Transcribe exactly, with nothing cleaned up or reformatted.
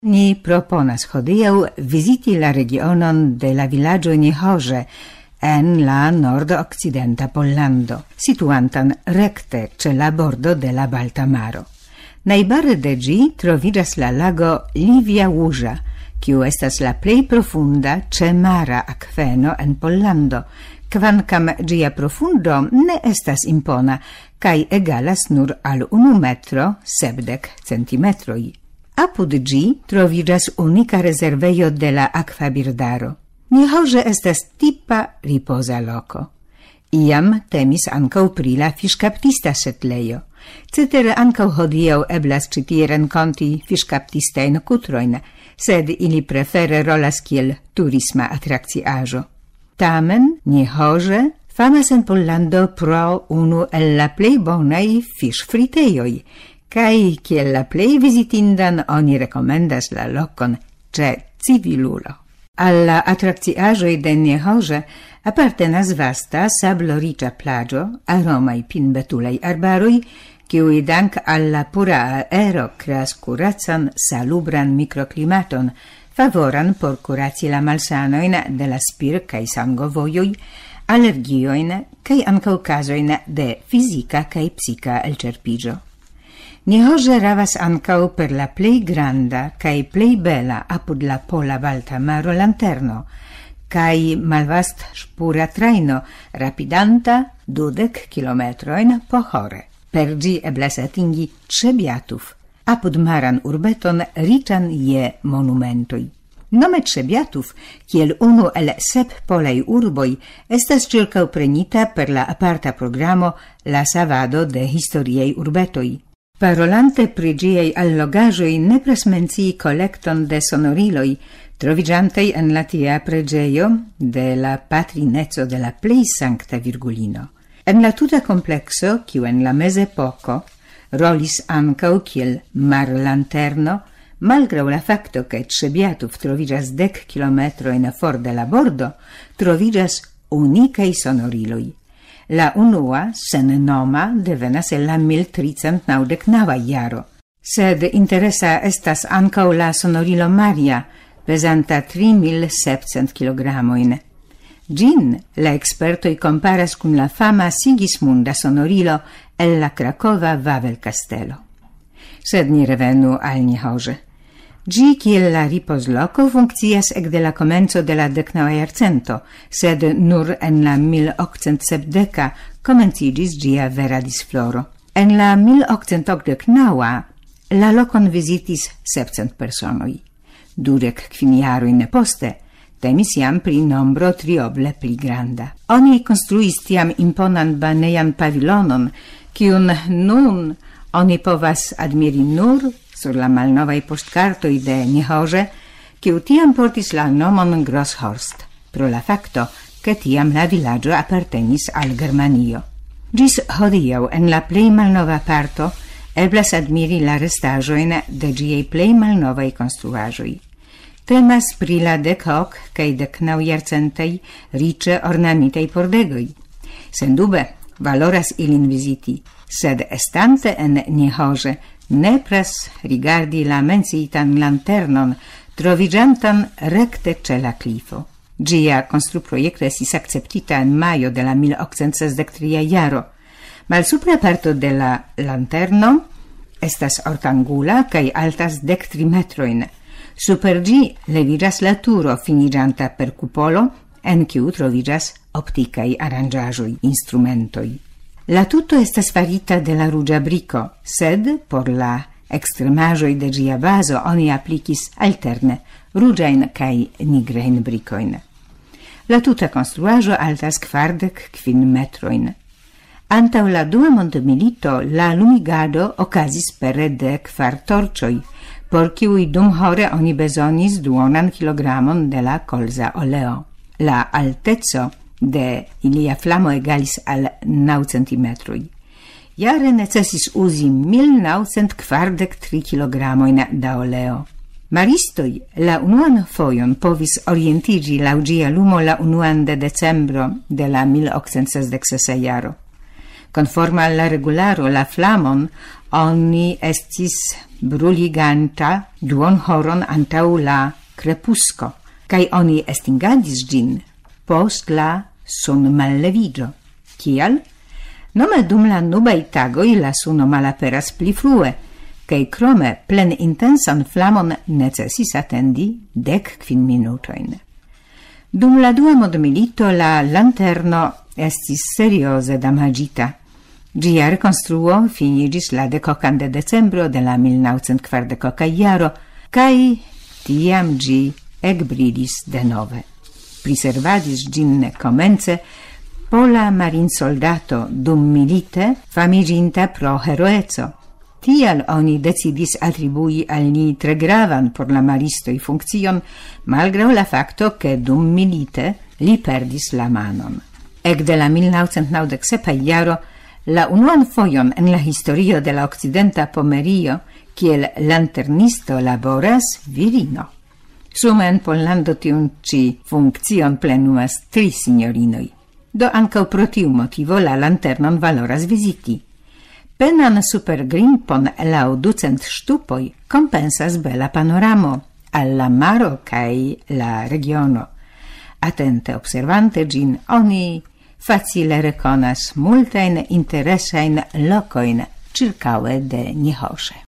Ni proponas hodiaŭ viziti la regionon de la vilaĝo Nihoře en la nord-okcidenta Pollando, situantan rekte ĉe la bordo de la Balta Maro. Najbare de ĝi troviĝas la lago Livia Łuża, kiu estas la plej profunda ĉemara akveno en Pollando, kvankam ĝia profundo ne estas impona kaj egalas nur al unu metro sepdek centimetroj. Apud ĝi troviĝas unika rezervejo de la akvabirdaro. Nihoře estas tipa ripoza loko. Iam temis ankaŭ pri la fiŝkaptista setlejo. Cetere ankaŭ hodiaŭ eblas ĉi tie renkonti fiŝkaptistajn kutrojn, sed ili prefere rolas kiel turisma atrakciaĵo. Tamen Nihoře famas en Pollando pro unu el la plej bonaj fiŝfritejoj, kai kiel la plej vizitindan oni rekomendas la lokon ĉe civilulo. Al la atrakciaĵoj de Nihoře apartenas vasta sabloriĉa plaĝo, aromaj pinbetulaj arbaroj, kiuj dank al la pura aero kreas kuracan salubran mikroklimaton, favoran por kuraci la malsanojn de la spir- kaj sangovojoj, alergiojn kaj ankaŭ kazojn de fizika kaj psika elĉerpiĝo. Nihoře havas ankaŭ per la plej granda kaj plej bela apud la Pola Balta Maro lanterno kaj malvast ŝpura trajno rapidanta dudek kilometrojn po hore. Per ĝi eblas atingi Trzebiatów, apud maran urbeton riĉan je monumentoj. Nome Trzebiatów, kiel unu el sep polaj urboj, estas ĉirkaŭprenita per la aparta programo La Savado de historiaj urbetoj. Parolante pri ĝiaj allogaĵoj nepras mencii kolekton de sonoriloj, troviĝantaj en la tia preĝejo de la patrineco de la plej sankta Virgulino. En la tuta komplekso, kiu en la mezepoko rolis ankaŭ kiel marlanterno, malgraŭ la fakto ke Trzebiatów troviĝas dek kilometrojn for de la bordo, troviĝas unikaj sonoriloj. La unua, sennoma, devenas el la mil tricent naŭdek naŭa jaro, sed interesa estas ankaŭ la sonorilo Maria, pesanta tri mil sepcent kilogramojn. Ĝin la ekspertoj komparas kun la fama Sigismunda sonorilo el la krakova Wawel-kastelo. Sed ni revenu al Nihoře. Ĝi kiel la ripozloko funkcias ekde la komenco de la deknaŭa jarcento, sed nur en la mil okcent sepdeka komenciĝis ĝia vera disfloro. En la mil okcent okdek naŭa la lokon vizitis sepcent personoj. Dudek kvin jarojn poste temis jam pri nombro trioble pli granda. Oni konstruis tiam imponan banejan pavilonon, kiun nun oni povas admiri nur sur la malnovaj poŝtkartoj de Nihoře, kiu tiam portis la nomon Grosshorst, pro la fakto, ke tiam la vilaĝo apartenis al Germanio. Ĝis hodiaŭ en la plej malnova parto eblas admiri la restaĵojn de ĝiaj plej malnovaj konstruaĵoj. Temas pri la dekok kaj deknaŭjarcentaj riĉe ornamitaj pordegoj. Sendube valoras ilin viziti, sed estante en Nihoře nepras rigardi la menciitan lanternon troviĝantan rekte ĉe la klifo. Ĝia konstruprojekto estis akceptita en majo de la mil okcent sesdek tria jaro. Malsupra parto de la lanterno estas ortangula kaj altas dek tri metrojn. Super ĝi leviĝas la turo finiĝanta per kupolo, en kiu troviĝas optikaj aranĝaĵoj, instrumentoj. La tuto estas farita de la ruĝa briko, sed por la ekstremaĵoj de ĝia bazo oni aplikis alterne ruĝajn kaj nigrajn brikojn. La tuta konstruaĵo altas kvardek kvin metrojn. Antaŭ la dua mondmilito la lumigado okazis pere de kvar torĉoj, por kiuj dumhore oni bezonis duonan kilogramon de la kolza oleo. La alteco de ilia flamo egalis al naŭ centimetroj. Jare necesis uzi mil naŭcent kvardek tri kilogramojn da oleo. Maristoj la unuan fojon povis orientiĝi laŭ ĝia lumo la unuan de decembro de la mil okcent sesdek sesa jaro. Conforme al la regularo la flamon oni estis bruliganta duon horon antau la crepusco, cae oni estingadis gin post la sun malleviggio. Kial? Nome dum la nubai tagoi la suno malaperas pli frue, cae crome plen intensan flamon necessis attendi dec quin minutoin. Dum la dua mondmilito la lanterno estis seriose damagita. Gia reconstruo finigis la decocan de decembro de la mil naucent quardecoca iaro, cae tiam gi ecbridis de nove. Priservadis gin comence pola marin soldato dum milite famiginta pro heroezo. Tial oni decidis attribui al ni tre gravan por la maristoi funccion, malgrau la facto che dum milite li perdis la manon. Ec de la mil naucent naudec sepa iaro, la unuan foion en la historio de la occidenta Pomerio, kiel lanternisto laboras virino. Sume en Pollando tiun ci funccion plenumas tri signorinoi. Do ancau pro tiu motivo la lanternon valoras visiti. Penan super grimpon lau ducent stupoi compensas bela panoramo al la maro cae la regiono. Atente observante gin, oni facile reconas multain interesain locoin circaue de Nihosze.